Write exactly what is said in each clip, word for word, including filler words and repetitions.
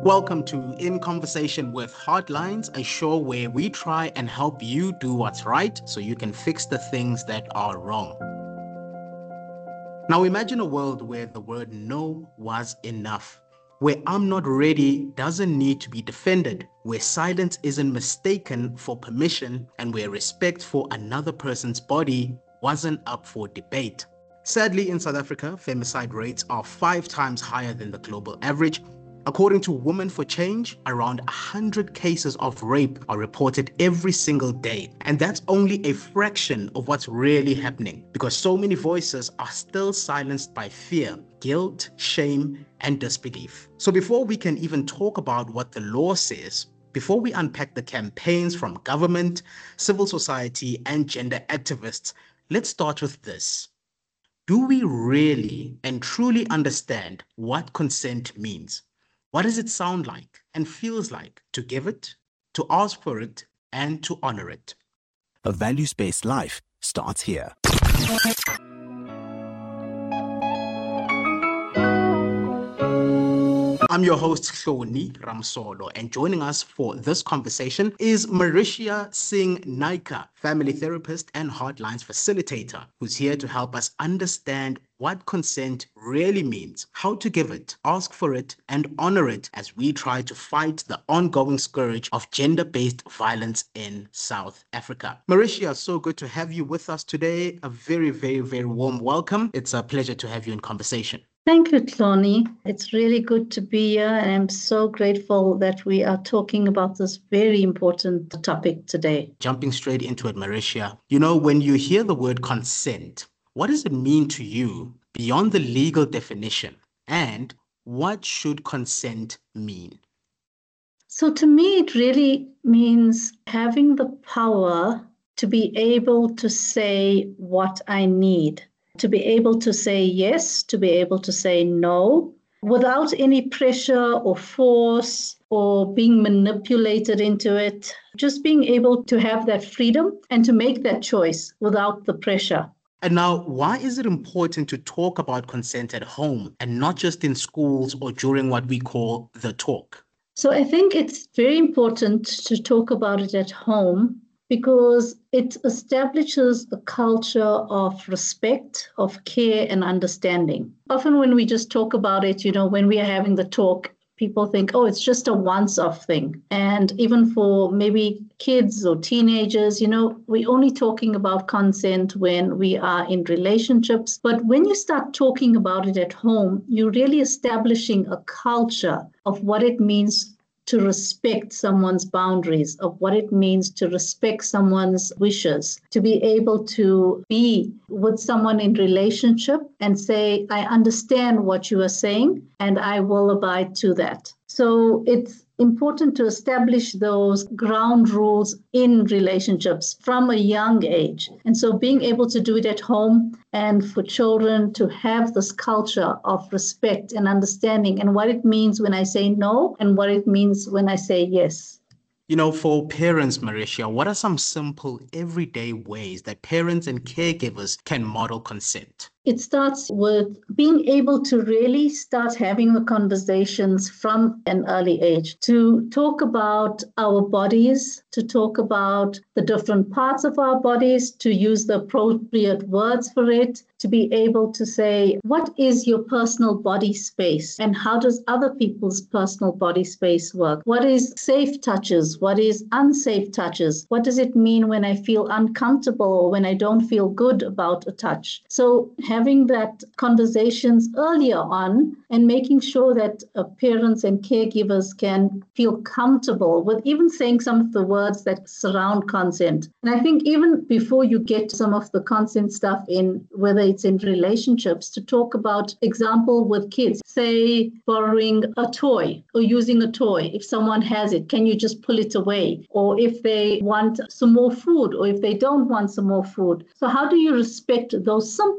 Welcome to In Conversation with Hardlines, a show where we try and help you do what's right so you can fix the things that are wrong. Now imagine a world where the word no was enough, where I'm not ready doesn't need to be defended, where silence isn't mistaken for permission, and where respect for another person's body wasn't up for debate. Sadly, in South Africa, femicide rates are five times higher than the global average. According to Women for Change, around one hundred cases of rape are reported every single day. And that's only a fraction of what's really happening, because so many voices are still silenced by fear, guilt, shame, and disbelief. So before we can even talk about what the law says, before we unpack the campaigns from government, civil society, and gender activists, let's start with this. Do we really and truly understand what consent means? What does it sound like and feels like to give it, to ask for it, and to honor it? A values-based life starts here. I'm your host, Hloni Ramsolo, and joining us for this conversation is Marisha Singh Naika, family therapist and Hardlines facilitator, who's here to help us understand what consent really means, how to give it, ask for it, and honor it as we try to fight the ongoing scourge of gender-based violence in South Africa. Marisha, so good to have you with us today. A very, very, very warm welcome. It's a pleasure to have you in conversation. Thank you, Hloni. It's really good to be here, and I'm so grateful that we are talking about this very important topic today. Jumping straight into it, Marisha, you know, when you hear the word consent, what does it mean to you beyond the legal definition? And what should consent mean? So to me, it really means having the power to be able to say what I need, to be able to say yes, to be able to say no, without any pressure or force or being manipulated into it, just being able to have that freedom and to make that choice without the pressure. And now, why is it important to talk about consent at home and not just in schools or during what we call the talk? So I think it's very important to talk about it at home because it establishes a culture of respect, of care, and understanding. Often when we just talk about it, you know, when we are having the talk, people think, oh, it's just a once-off thing. And even for maybe kids or teenagers, you know, we're only talking about consent when we are in relationships. But when you start talking about it at home, you're really establishing a culture of what it means to respect someone's boundaries, of what it means to respect someone's wishes, to be able to be with someone in relationship and say, I understand what you are saying and I will abide to that. So it's important to establish those ground rules in relationships from a young age. And so being able to do it at home and for children to have this culture of respect and understanding and what it means when I say no and what it means when I say yes. You know, for parents, Marisha, what are some simple everyday ways that parents and caregivers can model consent? It starts with being able to really start having the conversations from an early age, to talk about our bodies, to talk about the different parts of our bodies, to use the appropriate words for it, to be able to say, what is your personal body space and how does other people's personal body space work? What is safe touches? What is unsafe touches? What does it mean when I feel uncomfortable or when I don't feel good about a touch? So having that conversations earlier on and making sure that uh, parents and caregivers can feel comfortable with even saying some of the words that surround consent. And I think even before you get some of the consent stuff in, whether it's in relationships, to talk about example with kids, say borrowing a toy or using a toy. If someone has it, can you just pull it away? Or if they want some more food or if they don't want some more food. So how do you respect those simple boundaries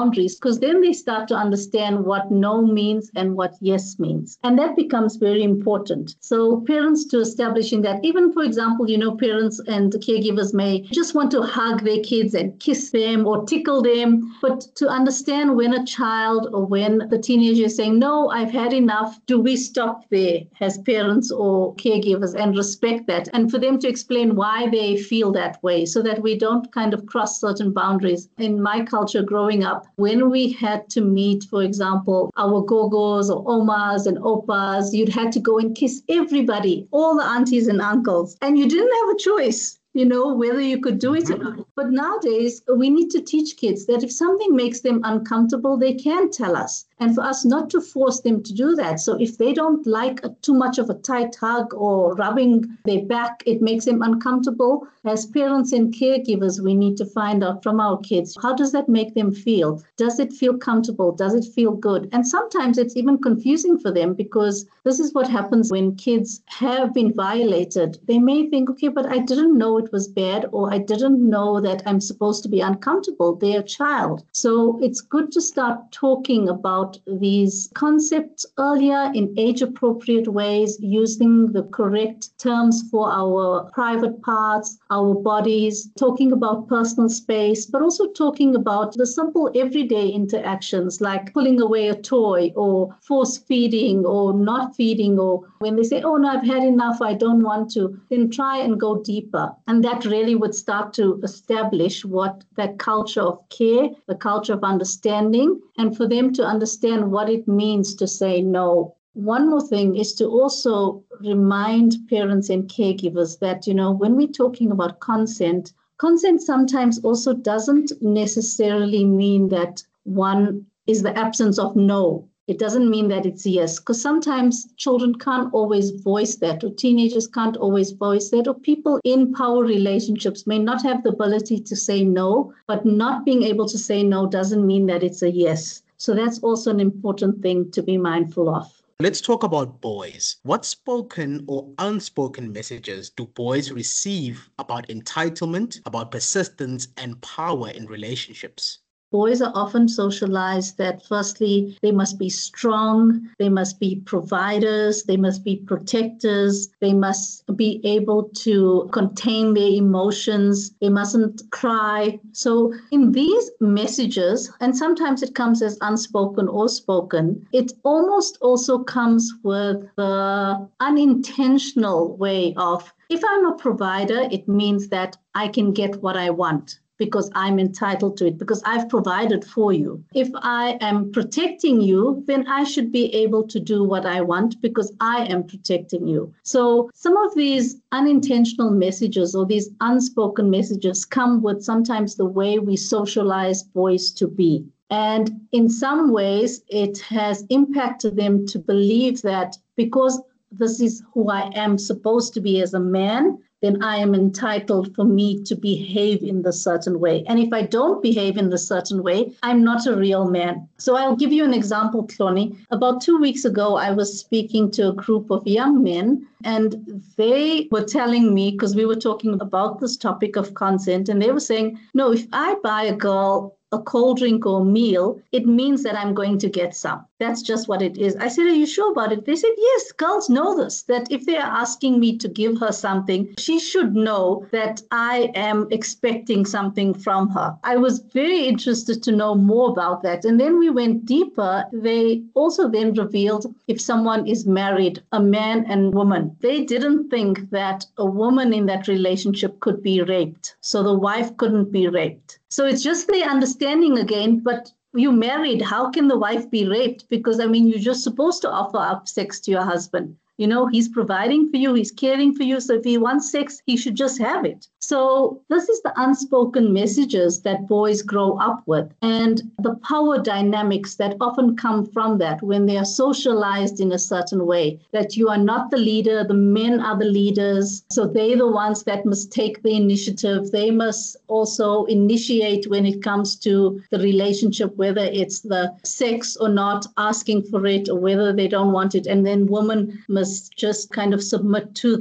boundaries, because then they start to understand what no means and what yes means. And that becomes very important. So parents to establishing that, even for example, you know, parents and caregivers may just want to hug their kids and kiss them or tickle them, but to understand when a child or when the teenager is saying, no, I've had enough, do we stop there as parents or caregivers and respect that? And for them to explain why they feel that way so that we don't kind of cross certain boundaries. In my culture growing up, when we had to meet, for example, our gogos or omas and opas, you'd had to go and kiss everybody, all the aunties and uncles, and you didn't have a choice, you know, whether you could do it or not. But nowadays, we need to teach kids that if something makes them uncomfortable, they can tell us. And for us not to force them to do that. So if they don't like a, too much of a tight hug or rubbing their back, it makes them uncomfortable. As parents and caregivers, we need to find out from our kids, how does that make them feel? Does it feel comfortable? Does it feel good? And sometimes it's even confusing for them, because this is what happens when kids have been violated. They may think, okay, but I didn't know it was bad, or I didn't know that I'm supposed to be uncomfortable. They're a child. So it's good to start talking about these concepts earlier in age-appropriate ways, using the correct terms for our private parts, our bodies, talking about personal space, but also talking about the simple everyday interactions like pulling away a toy or force feeding or not feeding, or when they say, oh no, I've had enough, I don't want to, then try and go deeper. And that really would start to establish what that culture of care, the culture of understanding, and for them to understand what it means to say no. One more thing is to also remind parents and caregivers that, you know, when we're talking about consent, consent sometimes also doesn't necessarily mean that one is the absence of no. It doesn't mean that it's yes, because sometimes children can't always voice that, or teenagers can't always voice that, or people in power relationships may not have the ability to say no, but not being able to say no doesn't mean that it's a yes. So that's also an important thing to be mindful of. Let's talk about boys. What spoken or unspoken messages do boys receive about entitlement, about persistence, and power in relationships? Boys are often socialized that firstly, they must be strong, they must be providers, they must be protectors, they must be able to contain their emotions, they mustn't cry. So in these messages, and sometimes it comes as unspoken or spoken, it almost also comes with the unintentional way of, if I'm a provider, it means that I can get what I want, because I'm entitled to it, because I've provided for you. If I am protecting you, then I should be able to do what I want because I am protecting you. So some of these unintentional messages or these unspoken messages come with sometimes the way we socialize boys to be. And in some ways, it has impacted them to believe that because this is who I am supposed to be as a man, then I am entitled for me to behave in the certain way. And if I don't behave in the certain way, I'm not a real man. So I'll give you an example, Clonnie. About two weeks ago, I was speaking to a group of young men, and they were telling me, because we were talking about this topic of consent, and they were saying, no, if I buy a girl a cold drink or meal, it means that I'm going to get some. That's just what it is. I said, are you sure about it? They said, yes, girls know this, that if they are asking me to give her something, she should know that I am expecting something from her. I was very interested to know more about that. And then we went deeper. They also then revealed if someone is married, a man and woman, they didn't think that a woman in that relationship could be raped. So the wife couldn't be raped. So it's just the understanding again, but you married, how can the wife be raped? Because, I mean, you're just supposed to offer up sex to your husband. You know, he's providing for you, he's caring for you. So if he wants sex, he should just have it. So this is the unspoken messages that boys grow up with, and the power dynamics that often come from that when they are socialized in a certain way, that you are not the leader, the men are the leaders. So they're the ones that must take the initiative. They must also initiate when it comes to the relationship, whether it's the sex or not, asking for it, or whether they don't want it. And then women must just kind of submit to that.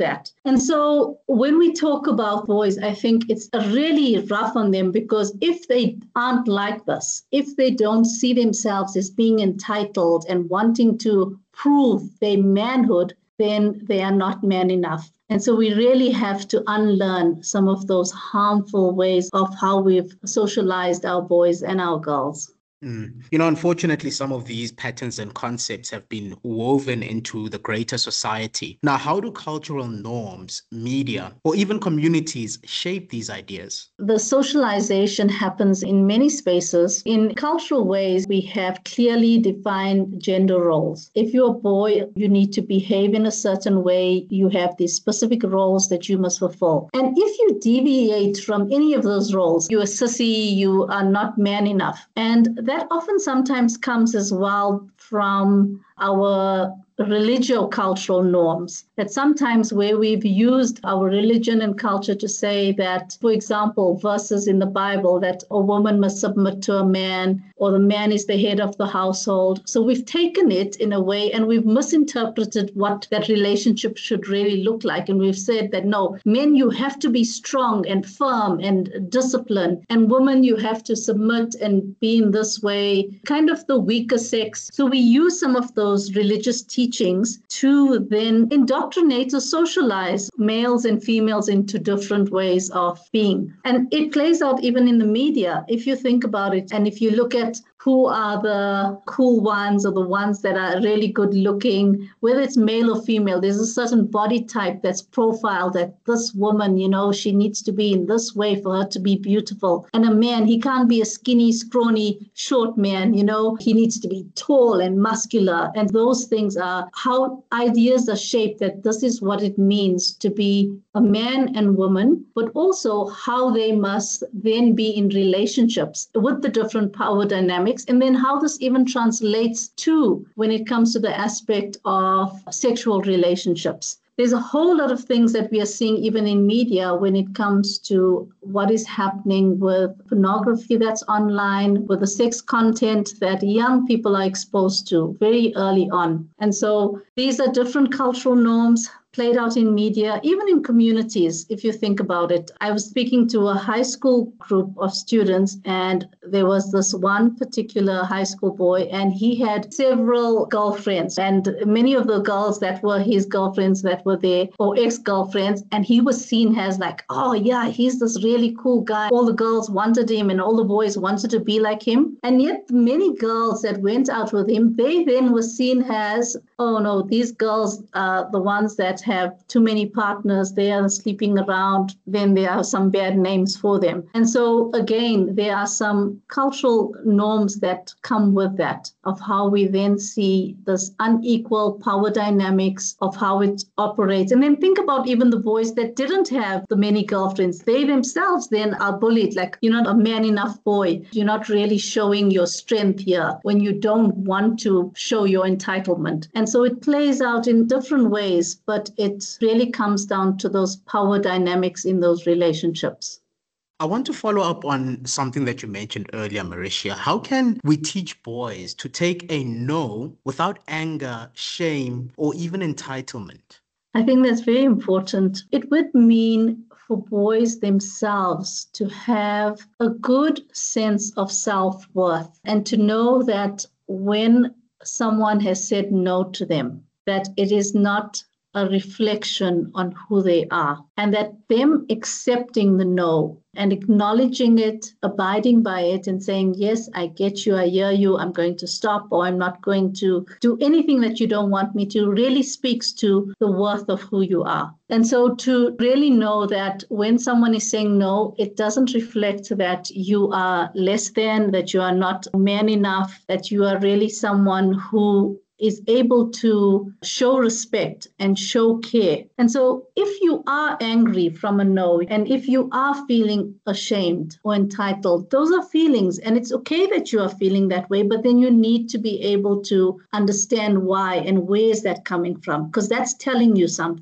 And so when we talk about boys, I think it's really rough on them, because if they aren't like this, if they don't see themselves as being entitled and wanting to prove their manhood, then they are not man enough. And so we really have to unlearn some of those harmful ways of how we've socialized our boys and our girls. Mm. You know, unfortunately, some of these patterns and concepts have been woven into the greater society. Now, how do cultural norms, media, or even communities shape these ideas? The socialization happens in many spaces. In cultural ways, we have clearly defined gender roles. If you're a boy, you need to behave in a certain way. You have these specific roles that you must fulfill. And if you deviate from any of those roles, you're a sissy, you are not man enough. And that often sometimes comes as well from our religio-cultural norms, that sometimes where we've used our religion and culture to say that, for example, verses in the Bible that a woman must submit to a man, or the man is the head of the household. So we've taken it in a way and we've misinterpreted what that relationship should really look like. And we've said that, no, men, you have to be strong and firm and disciplined, and women, you have to submit and be in this way, kind of the weaker sex. So we use some of those religious teachings to then indoctrinate or socialize males and females into different ways of being. And it plays out even in the media, if you think about it. And if you look at who are the cool ones or the ones that are really good looking, whether it's male or female, there's a certain body type that's profiled that this woman, you know, she needs to be in this way for her to be beautiful. And a man, he can't be a skinny, scrawny, short man, you know, he needs to be tall and muscular. And those things are how ideas are shaped, that this is what it means to be a man and woman, but also how they must then be in relationships with the different power dynamics. And then how this even translates to when it comes to the aspect of sexual relationships. There's a whole lot of things that we are seeing even in media when it comes to what is happening with pornography that's online, with the sex content that young people are exposed to very early on. And so these are different cultural norms played out in media, even in communities, if you think about it. I was speaking to a high school group of students, and there was this one particular high school boy, and he had several girlfriends, and many of the girls that were his girlfriends that were there, or ex-girlfriends, and he was seen as like, oh yeah, he's this really cool guy. All the girls wanted him and all the boys wanted to be like him. And yet many girls that went out with him, they then were seen as, oh no, these girls are the ones that have too many partners, they are sleeping around, then there are some bad names for them. And so again, there are some cultural norms that come with that, of how we then see this unequal power dynamics of how it operates. And then think about even the boys that didn't have the many girlfriends. They themselves then are bullied, like, you're not a man enough boy. You're not really showing your strength here when you don't want to show your entitlement. And so it plays out in different ways, but it really comes down to those power dynamics in those relationships. I want to follow up on something that you mentioned earlier, Mauricia. How can we teach boys to take a no without anger, shame, or even entitlement? I think that's very important. It would mean for boys themselves to have a good sense of self-worth and to know that when someone has said no to them, that it is not a reflection on who they are, and that them accepting the no and acknowledging it, abiding by it and saying, yes, I get you, I hear you, I'm going to stop, or I'm not going to do anything that you don't want me to, really speaks to the worth of who you are. And so to really know that when someone is saying no, it doesn't reflect that you are less than, that you are not man enough, that you are really someone who is able to show respect and show care. And so if you are angry from a no, and if you are feeling ashamed or entitled, those are feelings, and it's okay that you are feeling that way, but then you need to be able to understand why and where is that coming from, because that's telling you something.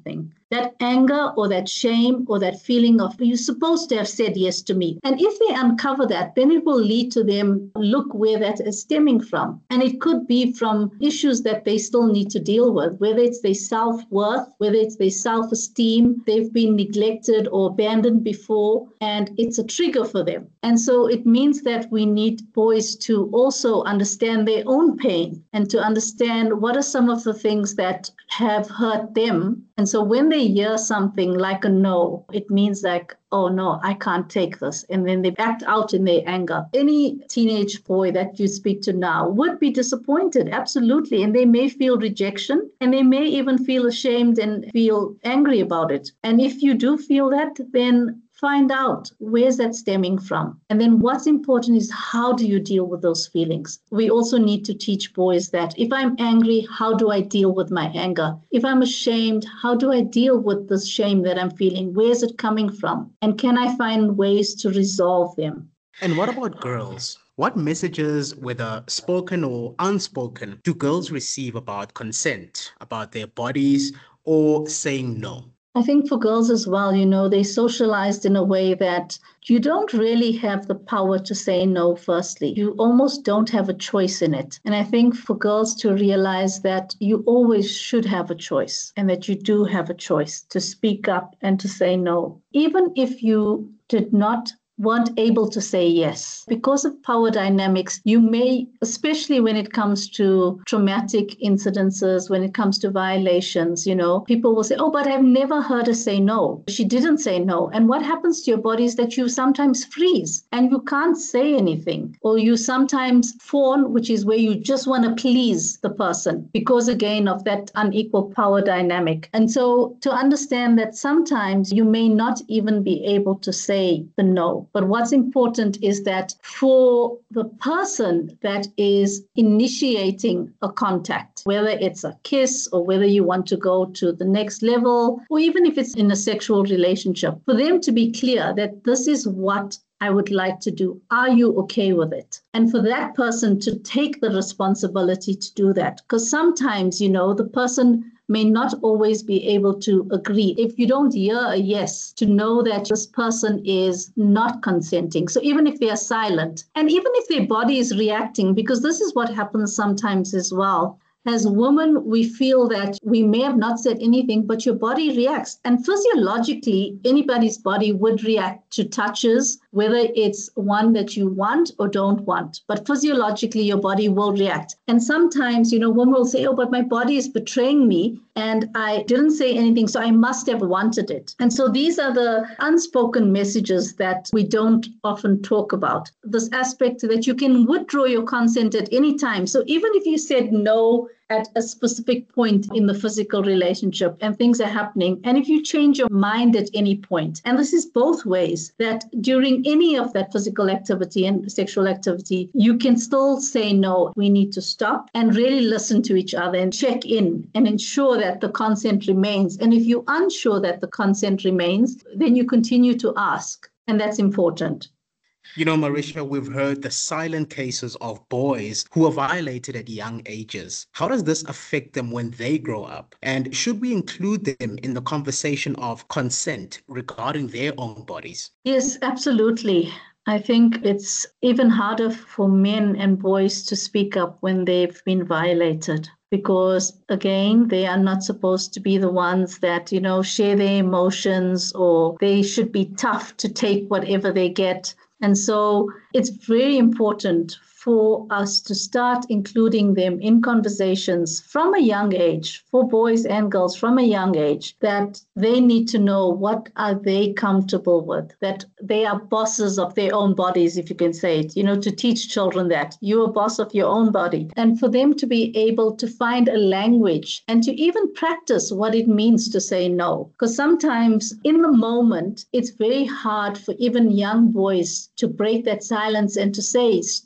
that anger or that shame or that feeling of, you're supposed to have said yes to me. And if they uncover that, then it will lead to them look where that is stemming from. And it could be from issues that they still need to deal with, whether it's their self-worth, whether it's their self-esteem, they've been neglected or abandoned before, and it's a trigger for them. And so it means that we need boys to also understand their own pain and to understand what are some of the things that have hurt them. And so when they hear something like a no, it means like, oh no, I can't take this. And then they act out in their anger. Any teenage boy that you speak to now would be disappointed, absolutely. And they may feel rejection, and they may even feel ashamed and feel angry about it. And if you do feel that, then find out where's that stemming from. And then what's important is, how do you deal with those feelings? We also need to teach boys that if I'm angry, how do I deal with my anger? If I'm ashamed, how do I deal with the shame that I'm feeling? Where's it coming from? And can I find ways to resolve them? And what about girls? What messages, whether spoken or unspoken, do girls receive about consent, about their bodies, or saying no? I think for girls as well, you know, they socialized in a way that you don't really have the power to say no, firstly. You almost don't have a choice in it. And I think for girls to realize that you always should have a choice, and that you do have a choice to speak up and to say no. Even if you did not weren't able to say yes. Because of power dynamics, you may, especially when it comes to traumatic incidences, when it comes to violations, you know, people will say, oh, but I've never heard her say no. She didn't say no. And what happens to your body is that you sometimes freeze and you can't say anything. Or you sometimes fawn, which is where you just want to please the person because, again, of that unequal power dynamic. And so to understand that sometimes you may not even be able to say the no. But what's important is that for the person that is initiating a contact, whether it's a kiss or whether you want to go to the next level, or even if it's in a sexual relationship, for them to be clear that this is what I would like to do. Are you okay with it? And for that person to take the responsibility to do that. Because sometimes, you know, the person may not always be able to agree. If you don't hear a yes, to know that this person is not consenting. So even if they are silent, and even if their body is reacting, because this is what happens sometimes as well. As women, we feel that we may have not said anything, but your body reacts. And physiologically, anybody's body would react to touches, whether it's one that you want or don't want. But physiologically, your body will react. And sometimes, you know, women will say, oh, but my body is betraying me and I didn't say anything, so I must have wanted it. And so these are the unspoken messages that we don't often talk about. This aspect that you can withdraw your consent at any time. So even if you said no at a specific point in the physical relationship and things are happening, and if you change your mind at any point, and this is both ways, that during any of that physical activity and sexual activity, you can still say no. We need to stop and really listen to each other and check in and ensure that the consent remains. And if you're unsure that the consent remains, then you continue to ask, and that's important. You know, Marisha, we've heard the silent cases of boys who are violated at young ages. How does this affect them when they grow up? And should we include them in the conversation of consent regarding their own bodies? Yes, absolutely. I think it's even harder for men and boys to speak up when they've been violated. Because, again, they are not supposed to be the ones that, you know, share their emotions, or they should be tough to take whatever they get. And so it's very important for us to start including them in conversations from a young age, for boys and girls from a young age, that they need to know what are they comfortable with, that they are bosses of their own bodies, if you can say it, you know, to teach children that you're a boss of your own body, and for them to be able to find a language and to even practice what it means to say no. Because sometimes in the moment, it's very hard for even young boys to break that silence and to say, stop that.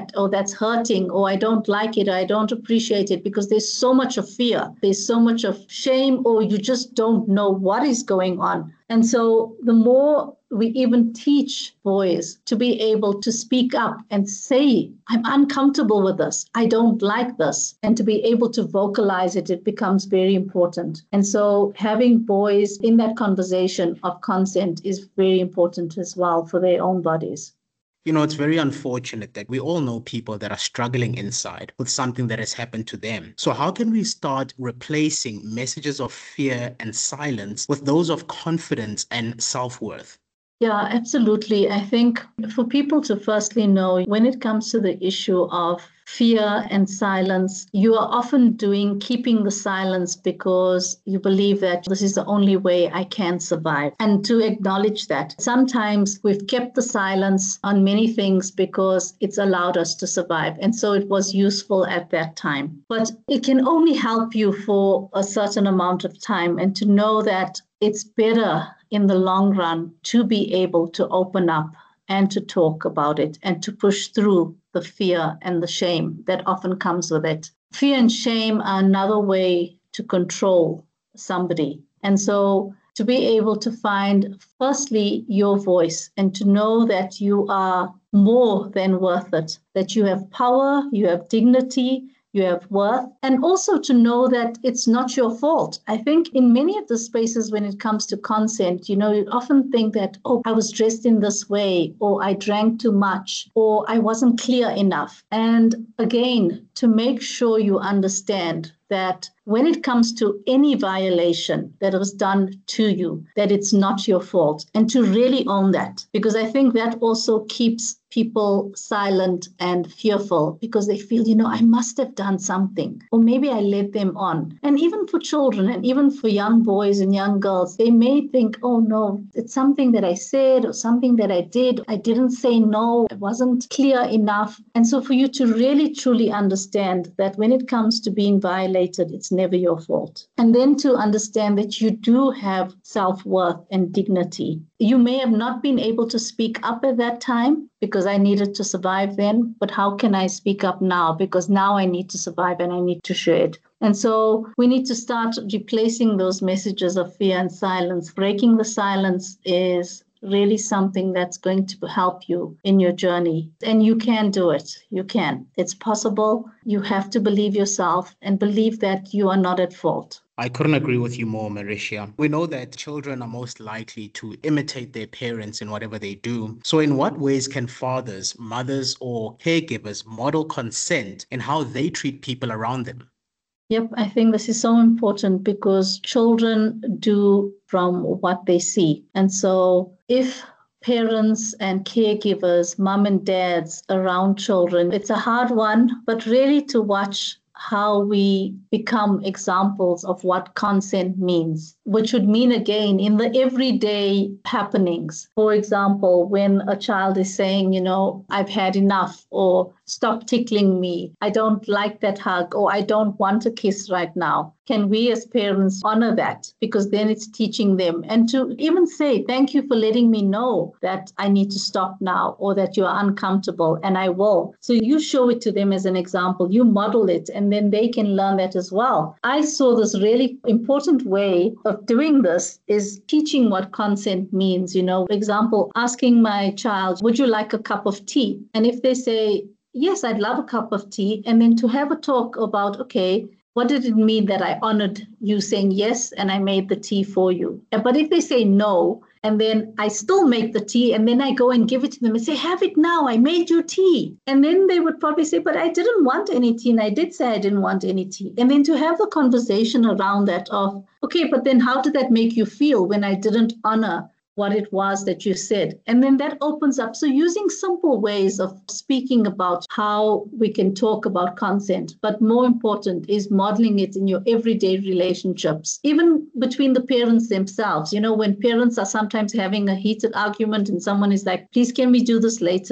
that, or that's hurting, or I don't like it, or I don't appreciate it, because there's so much of fear, there's so much of shame, or you just don't know what is going on. And so the more we even teach boys to be able to speak up and say, I'm uncomfortable with this, I don't like this, and to be able to vocalize it, it becomes very important. And so having boys in that conversation of consent is very important as well for their own bodies. You know, it's very unfortunate that we all know people that are struggling inside with something that has happened to them. So how can we start replacing messages of fear and silence with those of confidence and self-worth? Yeah, absolutely. I think for people to firstly know, when it comes to the issue of fear and silence, you are often doing keeping the silence because you believe that this is the only way I can survive. And to acknowledge that sometimes we've kept the silence on many things because it's allowed us to survive. And so it was useful at that time. But it can only help you for a certain amount of time, and to know that it's better in the long run to be able to open up and to talk about it and to push through the fear and the shame that often comes with it. Fear and shame are another way to control somebody. And so to be able to find, firstly, your voice, and to know that you are more than worth it, that you have power, you have dignity, you have worth, and also to know that it's not your fault. I think in many of the spaces when it comes to consent, you know, you often think that, oh, I was dressed in this way, or I drank too much, or I wasn't clear enough. And again, to make sure you understand that when it comes to any violation that was done to you, that it's not your fault, and to really own that, because I think that also keeps people silent and fearful, because they feel, you know, I must have done something, or maybe I led them on. And even for children, and even for young boys and young girls, they may think, oh no, it's something that I said or something that I did. I didn't say no, I wasn't clear enough. And so for you to really truly understand that when it comes to being violated, it's never your fault. And then to understand that you do have self-worth and dignity. You may have not been able to speak up at that time because I needed to survive then, but how can I speak up now? Because now I need to survive and I need to share it. And so we need to start replacing those messages of fear and silence. Breaking the silence is really something that's going to help you in your journey. And you can do it. You can. It's possible. You have to believe yourself and believe that you are not at fault. I couldn't agree with you more, Marisha. We know that children are most likely to imitate their parents in whatever they do. So in what ways can fathers, mothers, or caregivers model consent in how they treat people around them? Yep, I think this is so important because children do from what they see. And so if parents and caregivers, mom and dads around children, it's a hard one, but really to watch how we become examples of what consent means, which would mean, again, in the everyday happenings. For example, when a child is saying, you know, I've had enough, or stop tickling me, I don't like that hug, or I don't want a kiss right now. Can we as parents honor that? Because then it's teaching them. And to even say, thank you for letting me know that I need to stop now, or that you are uncomfortable, and I will. So you show it to them as an example, you model it, and then they can learn that as well. I saw this really important way of doing this is teaching what consent means. You know, for example, asking my child, would you like a cup of tea? And if they say, yes, I'd love a cup of tea, and then to have a talk about, okay, what did it mean that I honored you saying yes and I made the tea for you? But if they say no, and then I still make the tea, and then I go and give it to them and say, have it now, I made you tea. And then they would probably say, but I didn't want any tea, and I did say I didn't want any tea. And then to have the conversation around that of, okay, but then how did that make you feel when I didn't honor what it was that you said? And then that opens up. So using simple ways of speaking about how we can talk about consent, but more important is modeling it in your everyday relationships, even between the parents themselves. You know, when parents are sometimes having a heated argument and someone is like, please, can we do this later?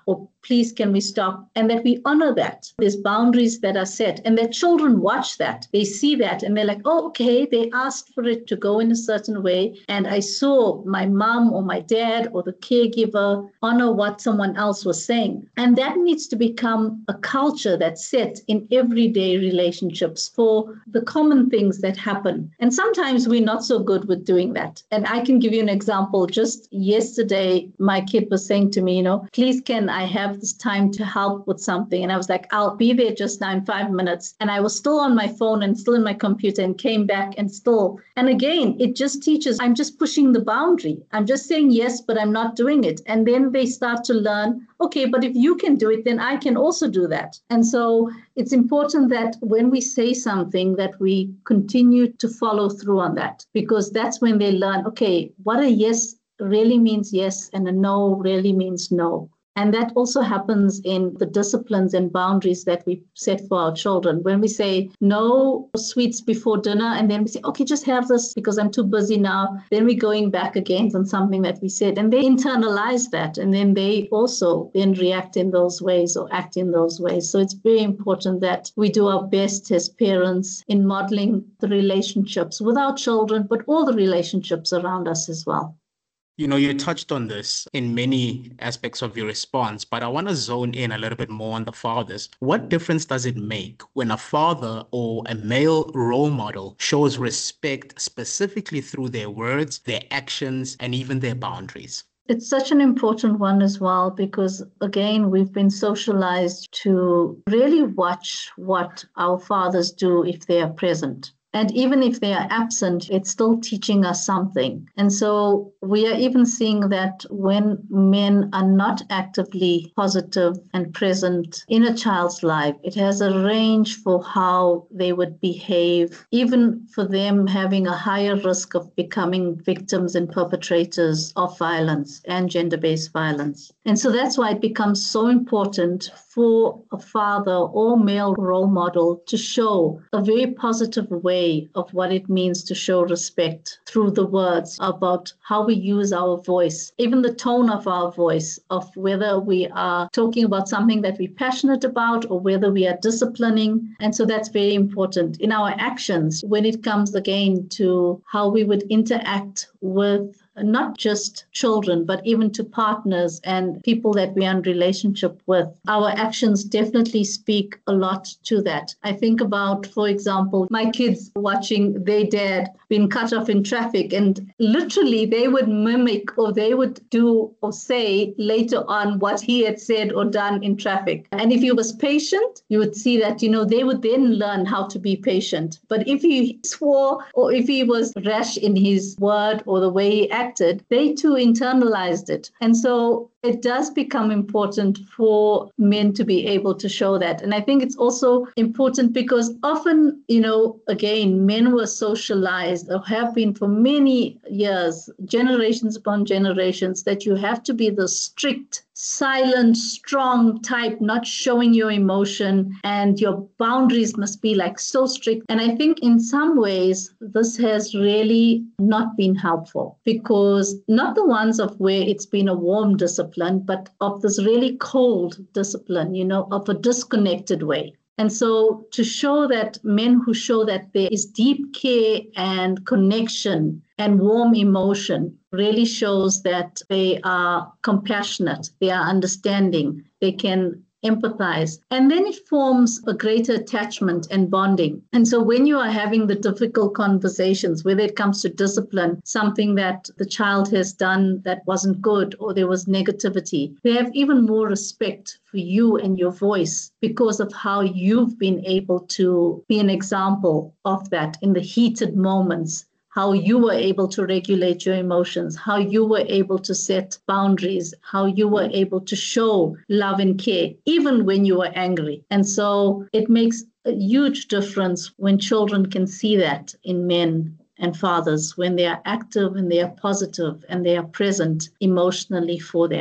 or please can we stop, and that we honor that. There's boundaries that are set, and that children watch that. They see that and they're like, oh, okay, they asked for it to go in a certain way, and I saw my mom or my dad or the caregiver honor what someone else was saying. And that needs to become a culture that's set in everyday relationships for the common things that happen. And sometimes we're not so good with doing that. And I can give you an example. Just yesterday, my kid was saying to me, you know, please can I have this time to help with something? And I was like, I'll be there just now in five minutes. And I was still on my phone and still in my computer and came back and still. And again, it just teaches, I'm just pushing the boundary. I'm just saying yes, but I'm not doing it. And then they start to learn, okay, but if you can do it, then I can also do that. And so it's important that when we say something that we continue to follow through on that, because that's when they learn, okay, what a yes really means yes and a no really means no. And that also happens in the disciplines and boundaries that we set for our children. When we say no sweets before dinner, and then we say, okay, just have this because I'm too busy now. Then we're going back again on something that we said. And they internalize that. And then they also then react in those ways or act in those ways. So it's very important that we do our best as parents in modeling the relationships with our children, but all the relationships around us as well. You know, you touched on this in many aspects of your response, but I want to zone in a little bit more on the fathers. What difference does it make when a father or a male role model shows respect specifically through their words, their actions, and even their boundaries? It's such an important one as well, because again, we've been socialized to really watch what our fathers do if they are present. And even if they are absent, it's still teaching us something. And so we are even seeing that when men are not actively positive and present in a child's life, it has a range for how they would behave, even for them having a higher risk of becoming victims and perpetrators of violence and gender-based violence. And so that's why it becomes so important for a father or male role model to show a very positive way of what it means to show respect through the words, about how we use our voice, even the tone of our voice, of whether we are talking about something that we're passionate about or whether we are disciplining. And so that's very important in our actions when it comes again to how we would interact with not just children, but even to partners and people that we are in relationship with. Our actions definitely speak a lot to that. I think about, for example, my kids watching their dad being cut off in traffic, and literally they would mimic or they would do or say later on what he had said or done in traffic. And if he was patient, you would see that, you know, they would then learn how to be patient. But if he swore or if he was rash in his word or the way he acted, they too internalized it. And so it does become important for men to be able to show that. And I think it's also important because often, you know, again, men were socialized or have been for many years, generations upon generations, that you have to be the strict, silent, strong type, not showing your emotion, and your boundaries must be like so strict. And I think in some ways, this has really not been helpful, because not the ones of where it's been a warm discipline, but of this really cold discipline, you know, of a disconnected way. And so to show that men who show that there is deep care and connection and warm emotion really shows that they are compassionate, they are understanding, they can empathize. And then it forms a greater attachment and bonding. And so when you are having the difficult conversations, whether it comes to discipline, something that the child has done that wasn't good, or there was negativity, they have even more respect for you and your voice because of how you've been able to be an example of that in the heated moments, how you were able to regulate your emotions, how you were able to set boundaries, how you were able to show love and care, even when you were angry. And so it makes a huge difference when children can see that in men and fathers, when they are active and they are positive and they are present emotionally for them.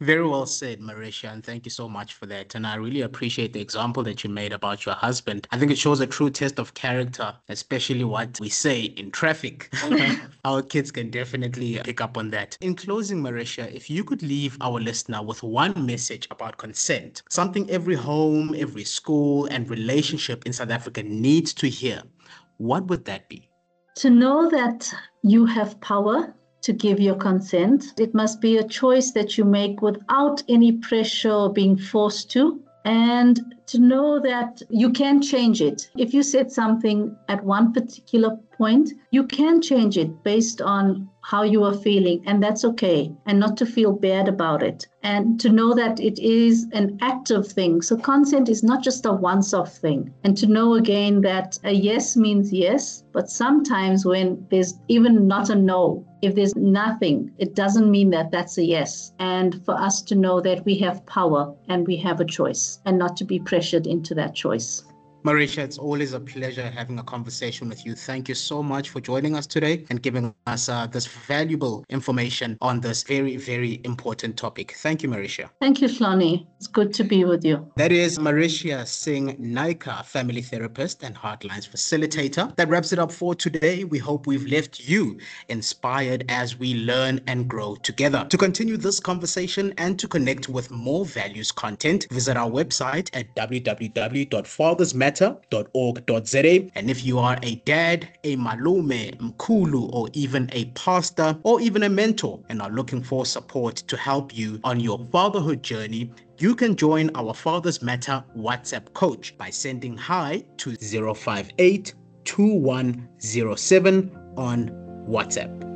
Very well said, Marisha, and thank you so much for that. And I really appreciate the example that you made about your husband. I think it shows a true test of character, especially what we say in traffic. Our kids can definitely pick up on that. In closing, Marisha, if you could leave our listener with one message about consent, something every home, every school, and relationship in South Africa needs to hear, what would that be? To know that you have power to give your consent. It must be a choice that you make without any pressure or being forced to. And to know that you can change it. If you said something at one particular point, you can change it based on how you are feeling, and that's okay, and not to feel bad about it. And to know that it is an active thing. So consent is not just a once-off thing. And to know again that a yes means yes, but sometimes when there's even not a no, if there's nothing, it doesn't mean that that's a yes. And for us to know that we have power and we have a choice, and not to be pressured into that choice. Marisha, it's always a pleasure having a conversation with you. Thank you so much for joining us today and giving us uh, this valuable information on this very, very important topic. Thank you, Marisha. Thank you, Hloni. It's good to be with you. That is Marisha Singh Naika, family therapist and Heartlines facilitator. That wraps it up for today. We hope we've left you inspired as we learn and grow together. To continue this conversation and to connect with more values content, visit our website at w w w dot fathers matter dot org dot z a. And if you are a dad, a malume, mkulu, or even a pastor, or even a mentor, and are looking for support to help you on your fatherhood journey, you can join our Fathers Matter WhatsApp coach by sending hi to zero five eight two one zero seven on WhatsApp.